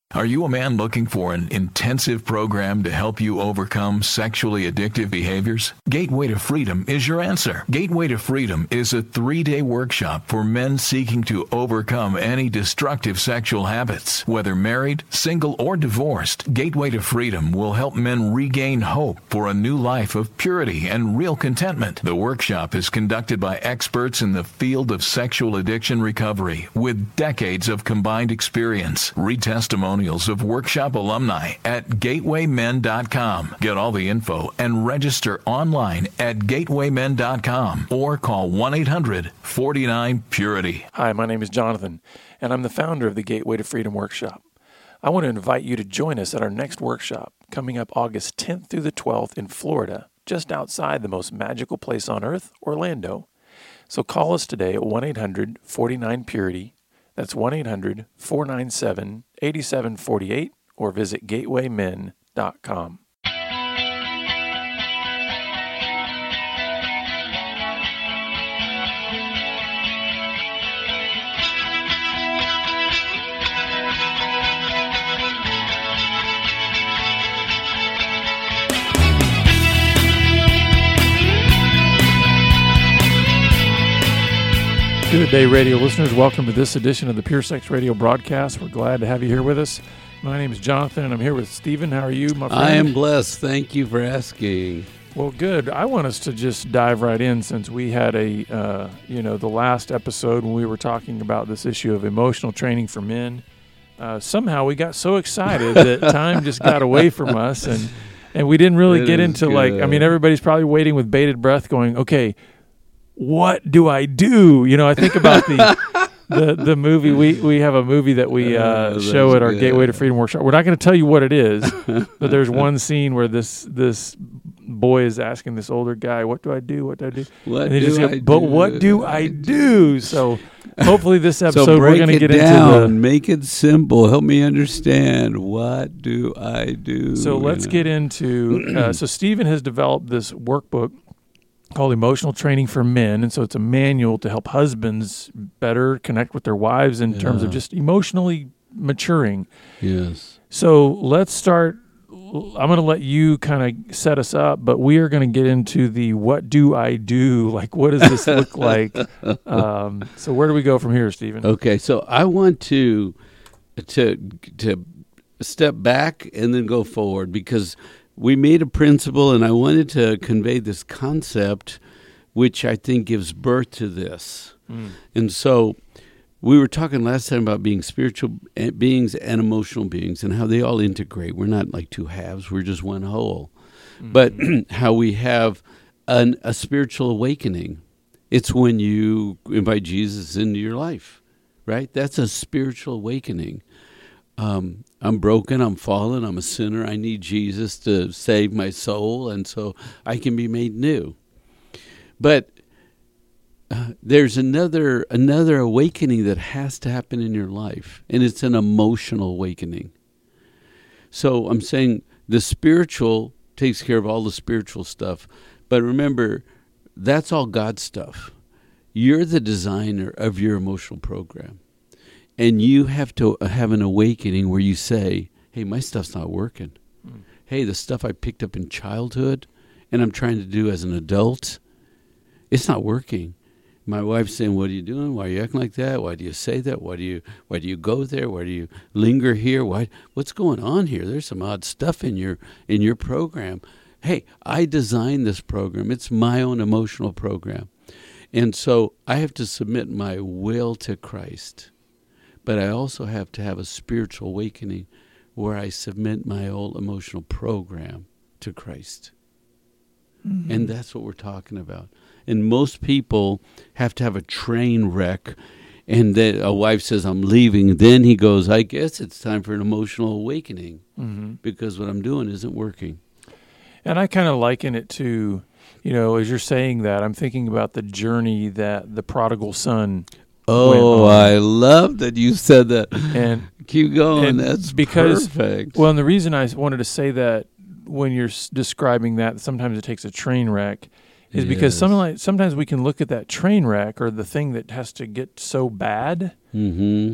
Are you a man looking for an intensive program to help you overcome sexually addictive behaviors? Gateway to Freedom is your answer. Gateway to Freedom is a 3-day workshop for men seeking to overcome any destructive sexual habits. Whether married, single, or divorced, Gateway to Freedom will help men regain hope for a new life of purity and real contentment. The workshop is conducted by experts in the field of sexual addiction recovery with decades of combined experience. Read testimonials of workshop alumni at gatewaymen.com. Get all the info and register online at gatewaymen.com or call 1-800-49-PURITY. Hi, my name is Jonathan, and I'm the founder of the Gateway to Freedom Workshop. I want to invite you to join us at our next workshop coming up August 10th through the 12th in Florida, just outside the most magical place on earth, Orlando. So call us today at 1-800-49-PURITY. That's 1-800-497-8748 or visit gatewaymen.com. Good day, radio listeners. Welcome to this edition of the Pure Sex Radio broadcast. We're glad to have you here with us. My name is Jonathan, and I'm here with Stephen. How are you, my friend? I am blessed. Thank you for asking. Well, good. I want us to just dive right in since we had the last episode when we were talking about this issue of emotional training for men. Somehow we got so excited that time just got away from us, and we didn't really get into good. Everybody's probably waiting with bated breath going, okay, what do I do? I think about the movie. We have a movie that we show at our Gateway to Freedom workshop. We're not going to tell you what it is, but there's one scene where this boy is asking this older guy, "What do I do? What do I do?" What do I do? So hopefully this episode we're going to get into make it simple. Help me understand. What do I do? So let's get into. So Stephen has developed this workbook called Emotional Training for Men, and so it's a manual to help husbands better connect with their wives in terms of just emotionally maturing. Yes. So let's start. I'm going to let you kind of set us up, but we are going to get into the what do I do? Like, what does this look like? So where do we go from here, Stephen? Okay, so I want to step back and then go forward because we made a principle, and I wanted to convey this concept, which I think gives birth to this. And so we were talking last time about being spiritual beings and emotional beings and how they all integrate. We're not like two halves. We're just one whole. But how we have a spiritual awakening. It's when you invite Jesus into your life, right? That's a spiritual awakening. I'm broken, I'm fallen, I'm a sinner, I need Jesus to save my soul, and so I can be made new. But there's another awakening that has to happen in your life, and it's an emotional awakening. So I'm saying the spiritual takes care of all the spiritual stuff, but remember, that's all God stuff. You're the designer of your emotional program. And you have to have an awakening where you say, hey, my stuff's not working. Hey, the stuff I picked up in childhood and I'm trying to do as an adult, it's not working. My wife's saying, what are you doing? Why are you acting like that? Why do you say that? Why do you go there? Why do you linger here? What's going on here? There's some odd stuff in your program. Hey, I designed this program. It's my own emotional program. And so I have to submit my will to Christ. But I also have to have a spiritual awakening where I submit my whole emotional program to Christ. Mm-hmm. And that's what we're talking about. And most people have to have a train wreck, and then a wife says, I'm leaving. Then he goes, I guess it's time for an emotional awakening because what I'm doing isn't working. And I kind of liken it to, as you're saying that, I'm thinking about the journey that the prodigal son Oh, I love that you said that. And keep going. That's perfect. Well, and the reason I wanted to say that when you're describing that, sometimes it takes a train wreck, is because sometimes we can look at that train wreck or the thing that has to get so bad, and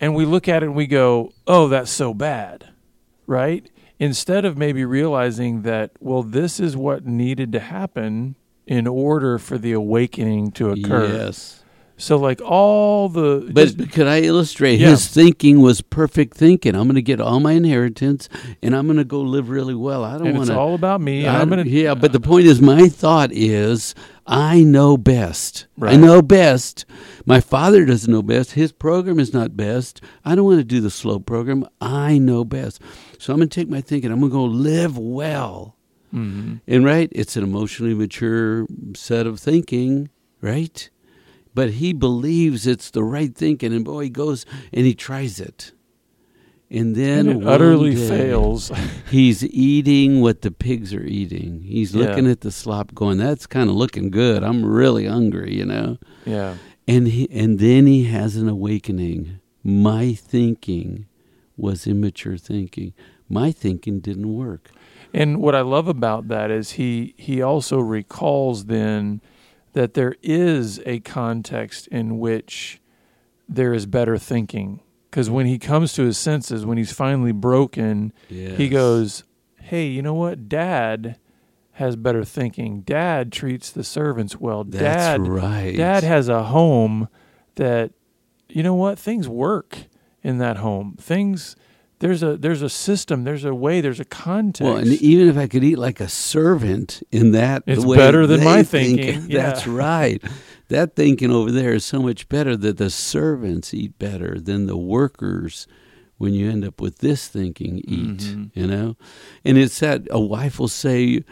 and we look at it and we go, oh, that's so bad, right? Instead of maybe realizing that, well, this is what needed to happen in order for the awakening to occur. Yes. So like all the... But could I illustrate? Yeah. His thinking was perfect thinking. I'm going to get all my inheritance, and I'm going to go live really well. I don't want to... It's all about me. Yeah, but the point is, my thought is, I know best. Right. I know best. My father doesn't know best. His program is not best. I don't want to do the slow program. I know best. So I'm going to take my thinking. I'm going to go live well. Mm-hmm. And right, it's an emotionally mature set of thinking, right? But he believes it's the right thinking, and boy, he goes and he tries it. And then it utterly fails. He's eating what the pigs are eating. He's looking at the slop going, that's kind of looking good. I'm really hungry, you know? Yeah. And then he has an awakening. My thinking was immature thinking. My thinking didn't work. And what I love about that is he also recalls then that there is a context in which there is better thinking. Because when he comes to his senses, when he's finally broken, he goes, hey, you know what? Dad has better thinking. Dad treats the servants well. That's right. Dad has a home that, you know what? Things work in that home. There's a system, there's a way, there's a context. Well, and even if I could eat like a servant in that it's way better than my thinking. That's right. That thinking over there is so much better that the servants eat better than the workers when you end up with this thinking eat, you know? And it's that a wife will say,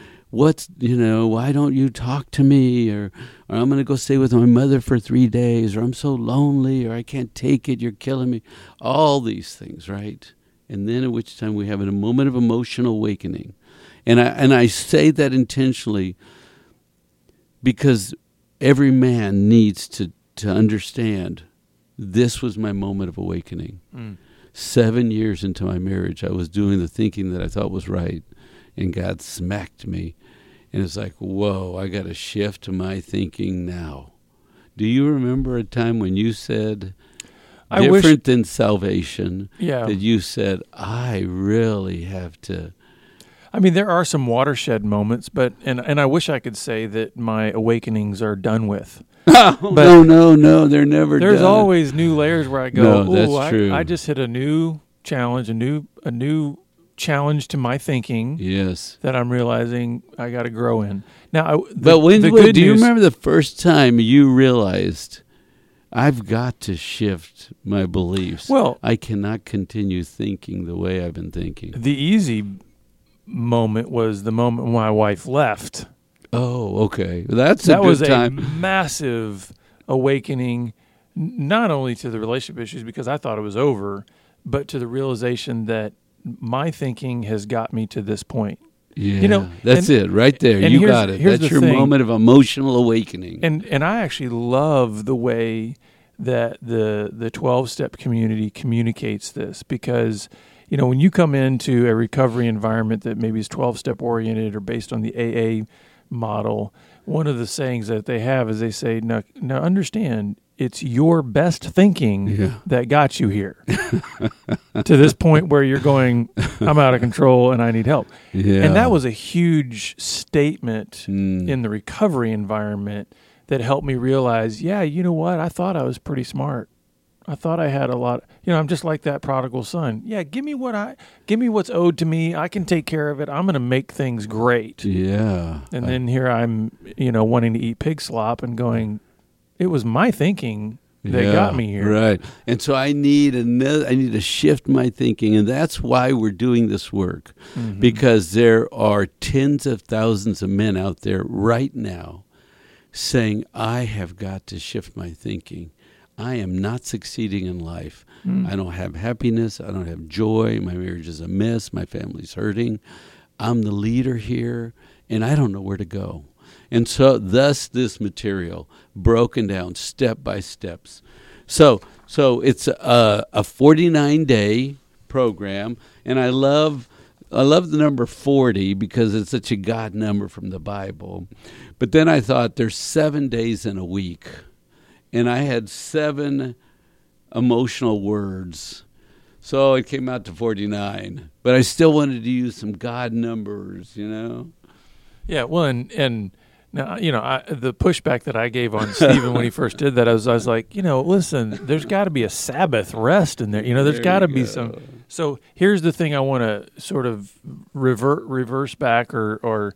why don't you talk to me? Or I'm going to go stay with my mother for 3 days, or I'm so lonely, or I can't take it, you're killing me. All these things, right? And then at which time we have a moment of emotional awakening. And I say that intentionally because every man needs to understand this was my moment of awakening. 7 years into my marriage, I was doing the thinking that I thought was right, and God smacked me. And it's like, whoa, I got to shift to my thinking now. Do you remember a time when you said... different than salvation, that you said, I really have to... I mean, there are some watershed moments, but and I wish I could say that my awakenings are done with. No, they're never There's done. always new layers where I go, no, that's true. I just hit a new challenge, a new challenge to my thinking. Yes. That I'm realizing I got to grow in. Now, do you remember the first time you realized... I've got to shift my beliefs. Well, I cannot continue thinking the way I've been thinking. The easy moment was the moment my wife left. Oh, okay. That was a massive awakening, not only to the relationship issues because I thought it was over, but to the realization that my thinking has got me to this point. Yeah, that's it right there. You got it. That's your moment of emotional awakening. And I actually love the way that the 12-step community communicates this because, when you come into a recovery environment that maybe is 12-step oriented or based on the AA model, one of the sayings that they have is they say, now understand, it's your best thinking that got you here to this point where you're going, I'm out of control and I need help. Yeah. And that was a huge statement in the recovery environment that helped me realize, you know what? I thought I was pretty smart. I thought I had a lot. I'm just like that prodigal son. Yeah, give me what's owed to me. I can take care of it. I'm going to make things great. Yeah. And then here I'm, wanting to eat pig slop and going, it was my thinking that got me here. Right. And so I need to shift my thinking, and that's why we're doing this work. Because there are tens of thousands of men out there right now saying, I have got to shift my thinking. I am not succeeding in life. I don't have happiness. I don't have joy. My marriage is a mess. My family's hurting. I'm the leader here, and I don't know where to go. And so thus this material broken down step by steps. So it's a 49-day program, and I love the number 40 because it's such a God number from the Bible. But then I thought there's 7 days in a week, and I had 7 emotional words. So it came out to 49. But I still wanted to use some God numbers, Yeah, well, and now, the pushback that I gave on Stephen when he first did that, I was like, listen, there's got to be a Sabbath rest in there. There's got to be some. So here's the thing I want to sort of reverse back or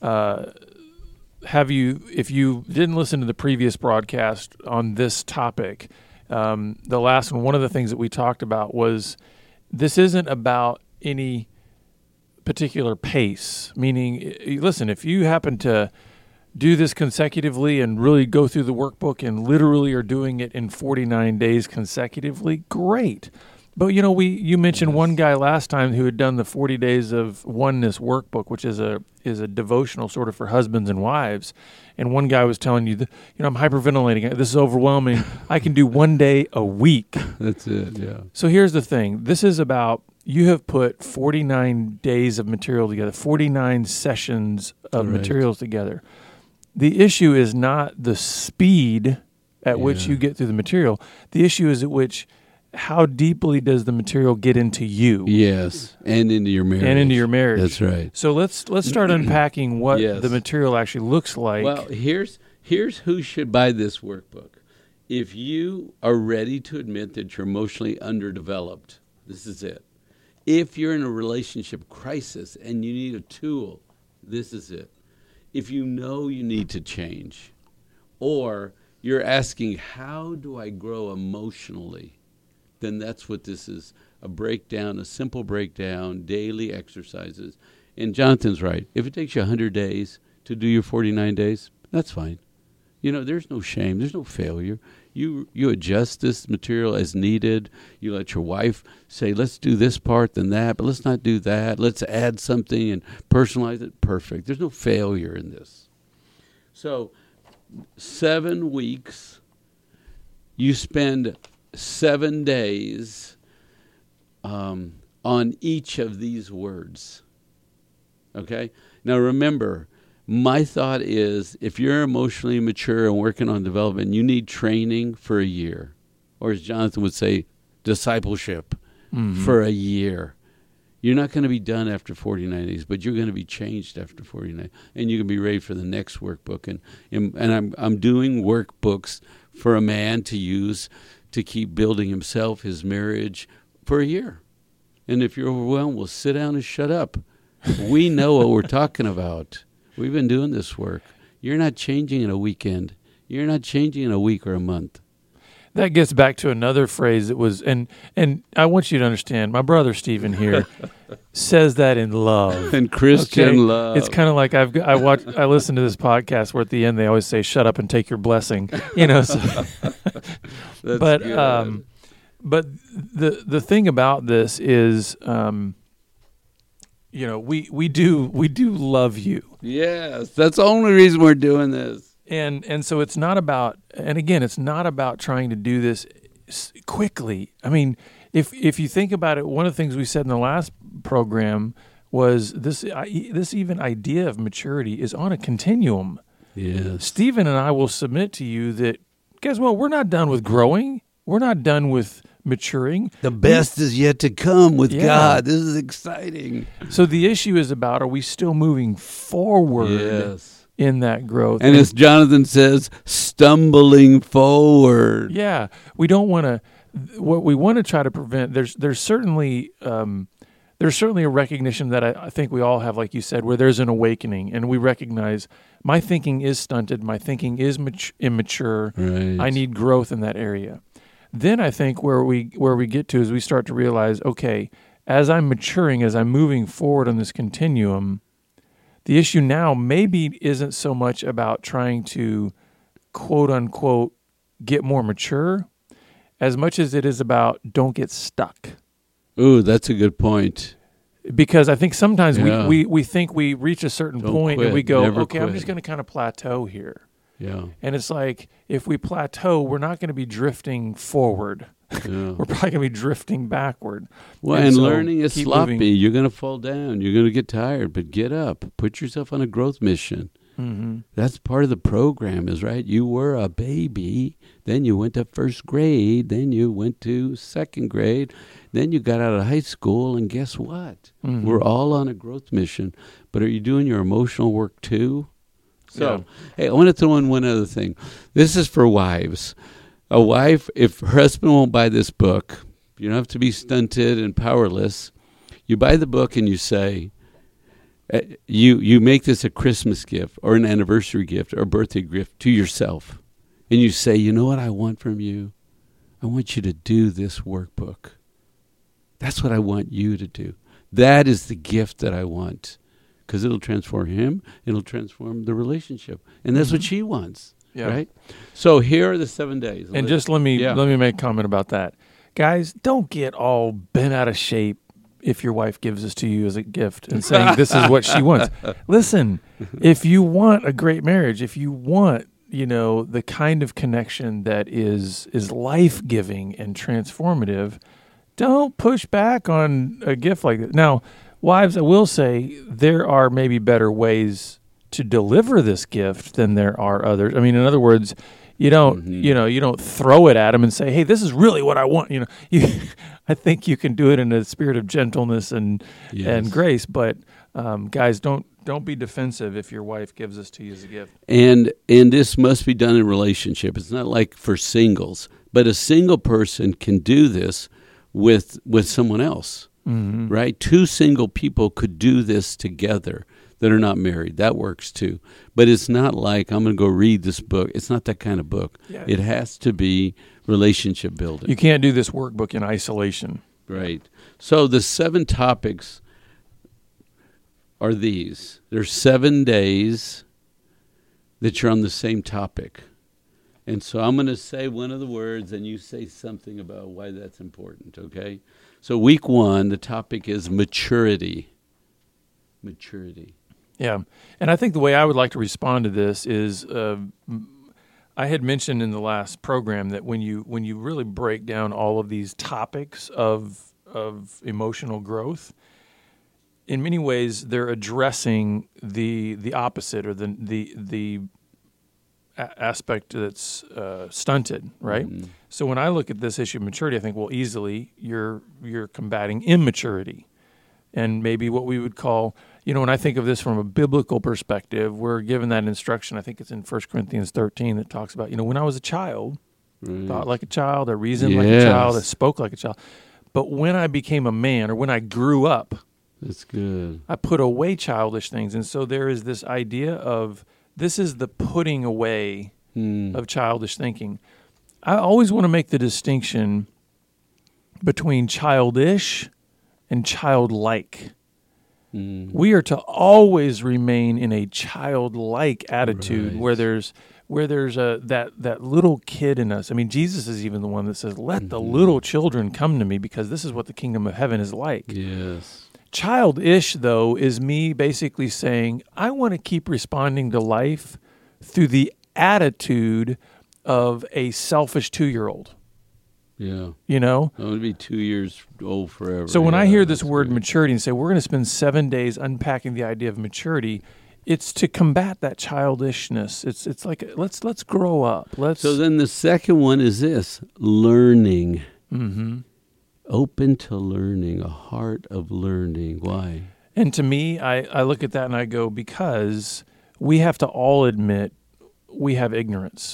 have you, if you didn't listen to the previous broadcast on this topic, the last one of the things that we talked about was this isn't about any particular pace, meaning, listen, if you happen to do this consecutively and really go through the workbook and literally are doing it in 49 days consecutively, great. But, you mentioned one guy last time who had done the 40 Days of Oneness workbook, which is a devotional sort of for husbands and wives. And one guy was telling you, I'm hyperventilating. This is overwhelming. I can do 1 day a week. That's it, yeah. So here's the thing. This is about, you have put 49 days of material together, 49 sessions of materials together. The issue is not the speed at which you get through the material. The issue is at which, how deeply does the material get into you? Yes, and into your marriage. That's right. So let's start unpacking what the material actually looks like. Well, here's who should buy this workbook. If you are ready to admit that you're emotionally underdeveloped, this is it. If you're in a relationship crisis and you need a tool, this is it. If you know you need to change, or you're asking, how do I grow emotionally? Then that's what this is, a simple breakdown, daily exercises. And Jonathan's right. If it takes you 100 days to do your 49 days, that's fine. There's no shame. There's no failure. You adjust this material as needed. You let your wife say, let's do this part, then that, but let's not do that. Let's add something and personalize it. Perfect. There's no failure in this. So 7 weeks, you spend 7 days on each of these words. Okay? Now remember, my thought is, if you're emotionally mature and working on development, you need training for a year. Or as Jonathan would say, discipleship for a year. You're not going to be done after 49 days, but you're going to be changed after 49. And you can be ready for the next workbook. And I'm doing workbooks for a man to use to keep building himself, his marriage, for a year. And if you're overwhelmed, well, sit down and shut up. We know what we're talking about. We've been doing this work. You're not changing in a weekend. You're not changing in a week or a month. That gets back to another phrase that was, and I want you to understand, my brother Stephen here says that in love. In Christian love. It's kind of like I listen to this podcast where at the end they always say, shut up and take your blessing. So. But good. But the thing about this is, we do love you. Yes, that's the only reason we're doing this. And so it's not about, and again, it's not about trying to do this quickly. I mean, if you think about it, one of the things we said in the last program was this even idea of maturity is on a continuum. Yes. Stephen and I will submit to you that, guess what, we're not done with growing. We're not done with maturing. The best is yet to come with God. This is exciting. So the issue is about, are we still moving forward? Yes. In that growth. And as Jonathan says, stumbling forward. Yeah. We don't want to, what we want to try to prevent, there's certainly a recognition that I think we all have, like you said, where there's an awakening and we recognize my thinking is stunted, my thinking is immature, right. I need growth in that area. Then I think where we get to is we start to realize, okay, as I'm maturing, as I'm moving forward on this continuum, the issue now maybe isn't so much about trying to, quote unquote, get more mature, as much as it is about don't get stuck. Ooh, that's a good point. Because I think sometimes we think we reach a certain point and we go, Never okay, quit. I'm just going to kind of plateau here. Yeah. And it's like, if we plateau, we're not going to be drifting forward. Yeah. We're probably going to be drifting backward. Well, and so learning is keep sloppy. moving. You're going to fall down. You're going to get tired, but get up. Put yourself on a growth mission. Mm-hmm. That's part of the program, is right. You were a baby, then you went to first grade, then you went to second grade, then you got out of high school, and guess what? Mm-hmm. We're all on a growth mission. But are you doing your emotional work too? So, hey, I want to throw in one other thing. This is for wives. A wife, if her husband won't buy this book, you don't have to be stunted and powerless. You buy the book and you say, you make this a Christmas gift or an anniversary gift or a birthday gift to yourself. And you say, you know what I want from you? I want you to do this workbook. That's what I want you to do. That is the gift that I want. Because it'll transform him. It'll transform the relationship. And that's what she wants. Yeah. Right? So here are the 7 days. And just let me make a comment about that. Guys, don't get all bent out of shape if your wife gives this to you as a gift and saying this is what she wants. Listen, if you want a great marriage, if you want, the kind of connection that is life-giving and transformative, don't push back on a gift like that. Now, wives, I will say there are maybe better ways to deliver this gift than there are others. I mean, in other words, you don't, you don't throw it at them and say, "Hey, this is really what I want." I think you can do it in a spirit of gentleness and grace. But guys, don't be defensive if your wife gives this to you as a gift. And this must be done in relationship. It's not like for singles, but a single person can do this with someone else, right? Two single people could do this together that are not married. That works too. But it's not like I'm going to go read this book. It's not that kind of book. Yeah. It has to be relationship building. You can't do this workbook in isolation. Right. So the 7 topics are these. There's 7 days that you're on the same topic. And so I'm going to say one of the words and you say something about why that's important, okay? So week 1, the topic is maturity. Maturity. Yeah, and I think the way I would like to respond to this is I had mentioned in the last program that when you really break down all of these topics of emotional growth, in many ways they're addressing the opposite or the aspect that's stunted, right? Mm-hmm. So when I look at this issue of maturity, I think, well, easily you're combating immaturity. And maybe what we would call, when I think of this from a biblical perspective, we're given that instruction. I think it's in 1 Corinthians 13 that talks about, when I was a child, thought like a child, I reasoned like a child, I spoke like a child. But when I became a man or when I grew up, that's good. I put away childish things. And so there is this idea of this is the putting away of childish thinking. I always want to make the distinction between childish and childlike. We are to always remain in a childlike attitude, right, where there's that little kid in us. I mean, Jesus is even the one that says, "Let the little children come to me, because this is what the kingdom of heaven is like." Yes. Childish, though, is me basically saying, I want to keep responding to life through the attitude of a selfish 2-year-old. Yeah. I'm going to be 2 years old forever. So when I hear this word maturity and say we're going to spend 7 days unpacking the idea of maturity, it's to combat that childishness. It's like let's grow up. So then the second one is this: learning. Mm-hmm. Open to learning, a heart of learning. Why? And to me, I look at that and I go, because we have to all admit we have ignorance.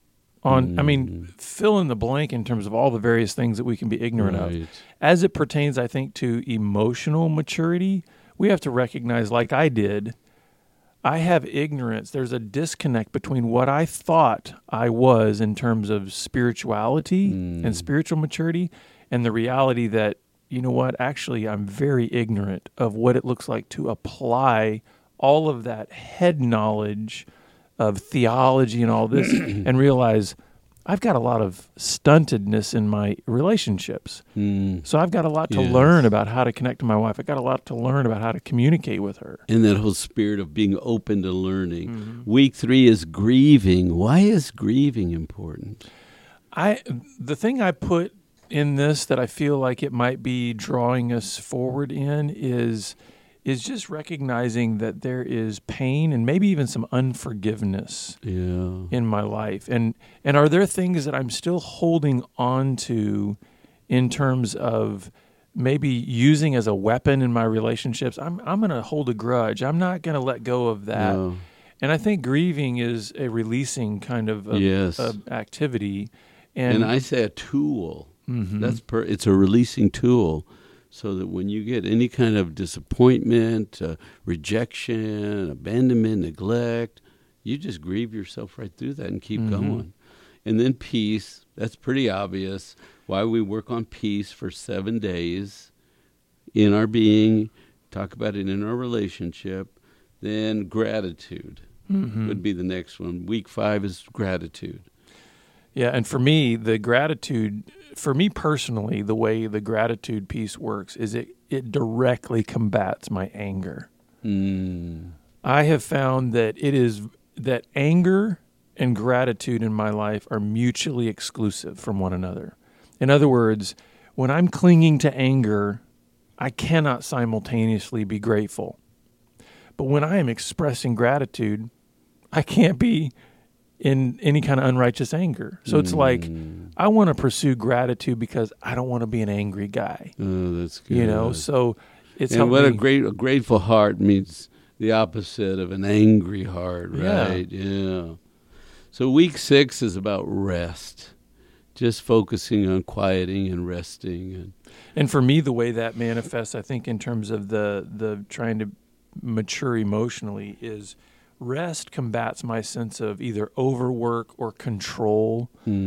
Fill in the blank in terms of all the various things that we can be ignorant of. As it pertains, I think, to emotional maturity, we have to recognize, like I did, I have ignorance. There's a disconnect between what I thought I was in terms of spirituality and spiritual maturity and the reality that, actually I'm very ignorant of what it looks like to apply all of that head knowledge of theology and all this and realize I've got a lot of stuntedness in my relationships. So I've got a lot to learn about how to connect to my wife. I've got a lot to learn about how to communicate with her. And that whole spirit of being open to learning. Mm-hmm. Week 3 is grieving. Why is grieving important? The thing I put in this that I feel like it might be drawing us forward in is is just recognizing that there is pain and maybe even some unforgiveness in my life. And are there things that I'm still holding on to in terms of maybe using as a weapon in my relationships? I'm going to hold a grudge. I'm not going to let go of that. No. And I think grieving is a releasing kind of activity. And I say a tool. Mm-hmm. It's a releasing tool, so that when you get any kind of disappointment, rejection, abandonment, neglect, you just grieve yourself right through that and keep going. And then peace, that's pretty obvious. Why we work on peace for 7 days in our being, talk about it in our relationship. Then gratitude would be the next one. Week 5 is gratitude. Yeah, and for me, the gratitude, for me personally, the way the gratitude piece works is it directly combats my anger. I have found that anger and gratitude in my life are mutually exclusive from one another. In other words, when I'm clinging to anger, I cannot simultaneously be grateful. But when I am expressing gratitude, I can't be in any kind of unrighteous anger. So it's like, I want to pursue gratitude because I don't want to be an angry guy. Oh, that's good. So it's... And what a grateful heart means the opposite of an angry heart, right? Yeah. So week 6 is about rest, just focusing on quieting and resting. And for me, the way that manifests, I think, in terms of the trying to mature emotionally is... rest combats my sense of either overwork or control.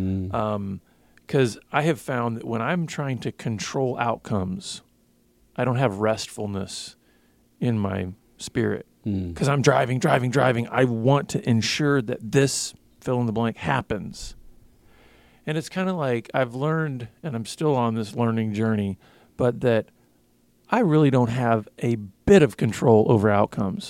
Because I have found that when I'm trying to control outcomes, I don't have restfulness in my spirit. Because I'm driving. I want to ensure that this fill in the blank happens. And it's kind of like I've learned, and I'm still on this learning journey, but that I really don't have a bit of control over outcomes.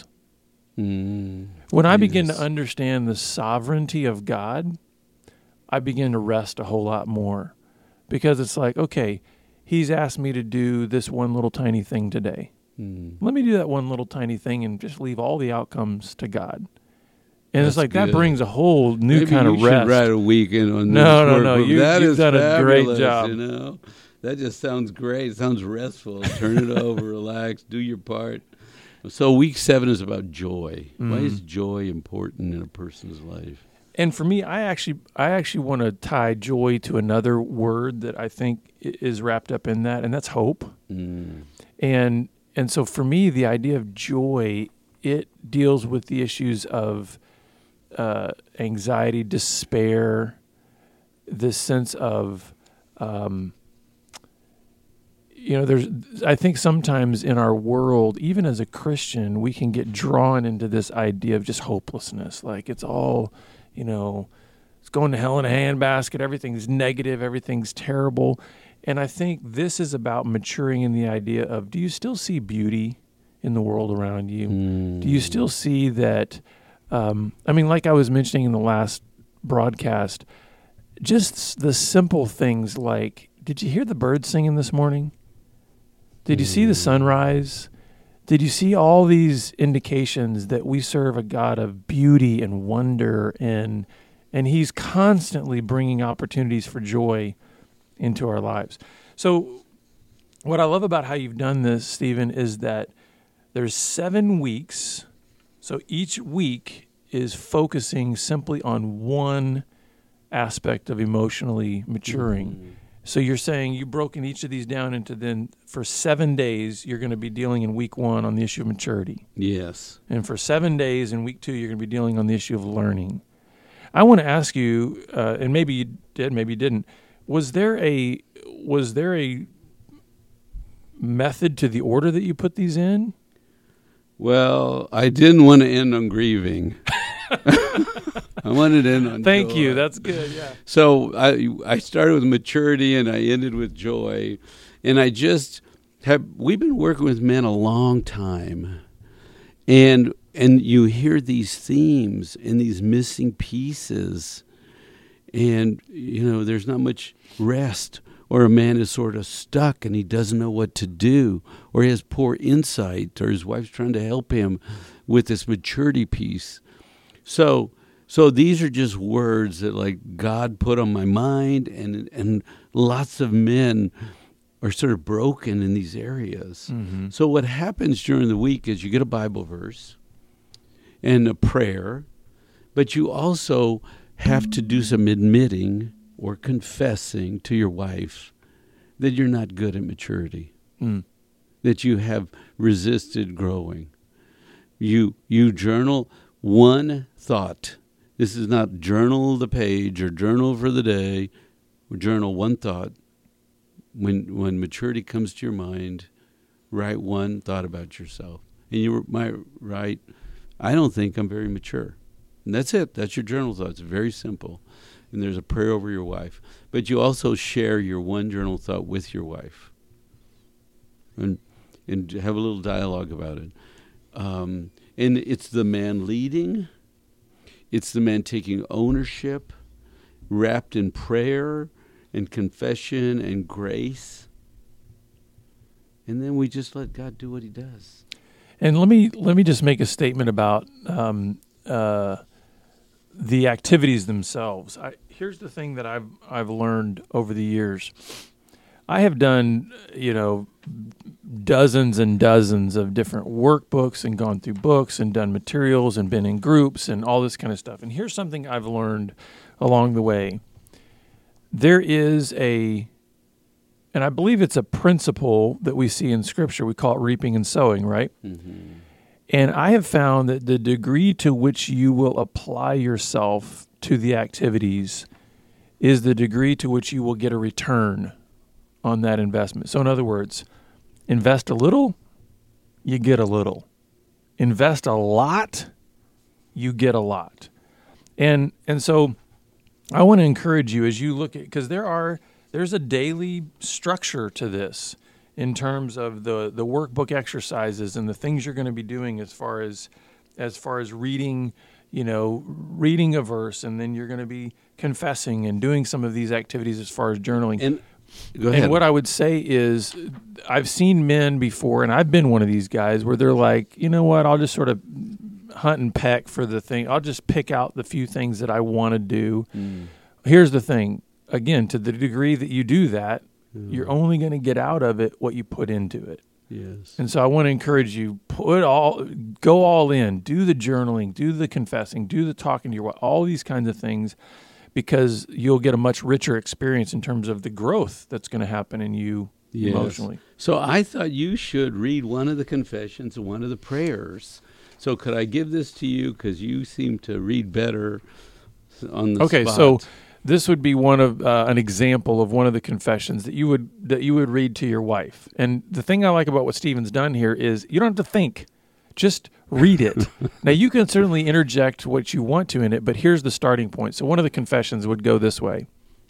When I begin to understand the sovereignty of God, I begin to rest a whole lot more, because it's like, okay, he's asked me to do this one little tiny thing today. Let me do that one little tiny thing and just leave all the outcomes to God. And it's like good. That brings a whole new kind of rest. Maybe you should write a weekend on this. No. You've done a great job. That just sounds great. It sounds restful. Turn it over, relax, do your part. So week 7 is about joy. Why is joy important in a person's life? And for me, I actually want to tie joy to another word that I think is wrapped up in that, and that's hope. And so for me, the idea of joy, it deals with the issues of anxiety, despair, this sense of I think sometimes in our world, even as a Christian, we can get drawn into this idea of just hopelessness. Like it's all, it's going to hell in a handbasket. Everything's negative. Everything's terrible. And I think this is about maturing in the idea of, do you still see beauty in the world around you? Do you still see that, like I was mentioning in the last broadcast, just the simple things like, did you hear the birds singing this morning? Did you see the sunrise? Did you see all these indications that we serve a God of beauty and wonder, and he's constantly bringing opportunities for joy into our lives? So what I love about how you've done this, Stephen, is that there's 7 weeks. So each week is focusing simply on one aspect of emotionally maturing. So you're saying you've broken each of these down into, then for 7 days, you're going to be dealing in week 1 on the issue of maturity. Yes. And for 7 days in week 2, you're going to be dealing on the issue of learning. I want to ask you, and maybe you did, maybe you didn't, was there a method to the order that you put these in? Well, I didn't want to end on grieving. I wanted to end on Thank joy. you. That's good, yeah. So I started with maturity and I ended with joy. And we've been working with men a long time. And you hear these themes and these missing pieces. And, there's not much rest or a man is sort of stuck and he doesn't know what to do, or he has poor insight, or his wife's trying to help him with this maturity piece. So these are just words that like God put on my mind, and lots of men are sort of broken in these areas. Mm-hmm. So what happens during the week is you get a Bible verse and a prayer, but you also have to do some admitting or confessing to your wife that you're not good at maturity, that you have resisted growing. You journal one thought. This is not journal the page or journal for the day, or journal one thought. When maturity comes to your mind, write one thought about yourself. And you might write, I don't think I'm very mature. And that's it. That's your journal thought. It's very simple. And there's a prayer over your wife. But you also share your one journal thought with your wife. And have a little dialogue about it. And it's the man leading. It's the man taking ownership, wrapped in prayer and confession and grace. And then we just let God do what he does. And let me just make a statement about the activities themselves. Here's the thing that I've learned over the years. I have done, dozens and dozens of different workbooks and gone through books and done materials and been in groups and all this kind of stuff. And here's something I've learned along the way. There is and I believe it's a principle that we see in Scripture. We call it reaping and sowing, right? Mm-hmm. And I have found that the degree to which you will apply yourself to the activities is the degree to which you will get a return on that investment. So in other words, invest a little, you get a little. Invest a lot, you get a lot. And so I want to encourage you as you look at, because there's a daily structure to this in terms of the workbook exercises and the things you're going to be doing as far as reading, reading a verse, and then you're going to be confessing and doing some of these activities as far as journaling. And go ahead. And what I would say is I've seen men before, and I've been one of these guys where they're like, you know what, I'll just sort of hunt and peck for the thing. I'll just pick out the few things that I want to do. Here's the thing. Again, to the degree that you do that, you're only going to get out of it what you put into it. Yes. And so I want to encourage you, go all in, do the journaling, do the confessing, do the talking to your wife, all these kinds of things, because you'll get a much richer experience in terms of the growth that's going to happen in you emotionally. So I thought you should read one of the confessions and one of the prayers. So could I give this to you, because you seem to read better on the spot? Okay, so this would be one of an example of one of the confessions that you would read to your wife. And the thing I like about what Stephen's done here is you don't have to think. Just read it. Now, you can certainly interject what you want to in it, but here's the starting point. So one of the confessions would go this way.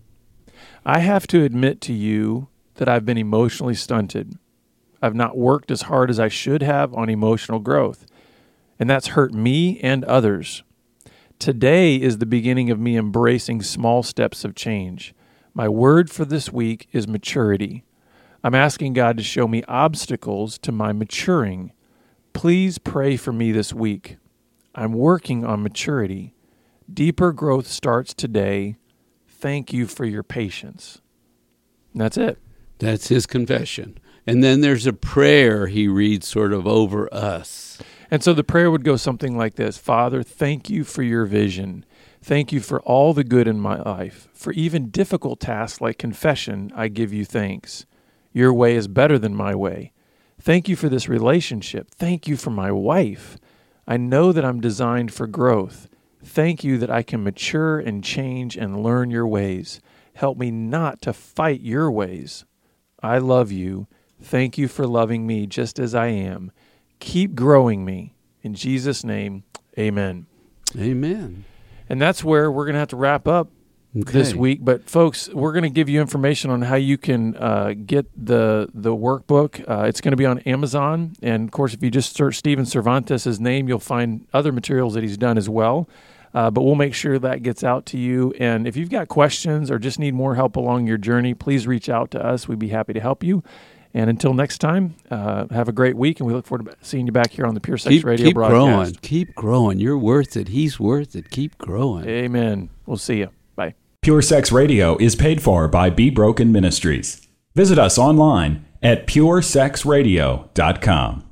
I have to admit to you that I've been emotionally stunted. I've not worked as hard as I should have on emotional growth, and that's hurt me and others. Today is the beginning of me embracing small steps of change. My word for this week is maturity. I'm asking God to show me obstacles to my maturing. Please pray for me this week. I'm working on maturity. Deeper growth starts today. Thank you for your patience. And that's it. That's his confession. And then there's a prayer he reads sort of over us. And so the prayer would go something like this. Father, thank you for your vision. Thank you for all the good in my life. For even difficult tasks like confession, I give you thanks. Your way is better than my way. Thank you for this relationship. Thank you for my wife. I know that I'm designed for growth. Thank you that I can mature and change and learn your ways. Help me not to fight your ways. I love you. Thank you for loving me just as I am. Keep growing me. In Jesus' name, amen. Amen. And that's where we're going to have to wrap up this week. But, folks, we're going to give you information on how you can get the workbook. It's going to be on Amazon. And, of course, if you just search Stephen Cervantes' name, you'll find other materials that he's done as well. But we'll make sure that gets out to you. And if you've got questions or just need more help along your journey, please reach out to us. We'd be happy to help you. And until next time, have a great week, and we look forward to seeing you back here on the Pure Sex Radio broadcast. Keep growing. You're worth it. He's worth it. Keep growing. Amen. We'll see you. Bye. Pure Sex Radio is paid for by Be Broken Ministries. Visit us online at puresexradio.com.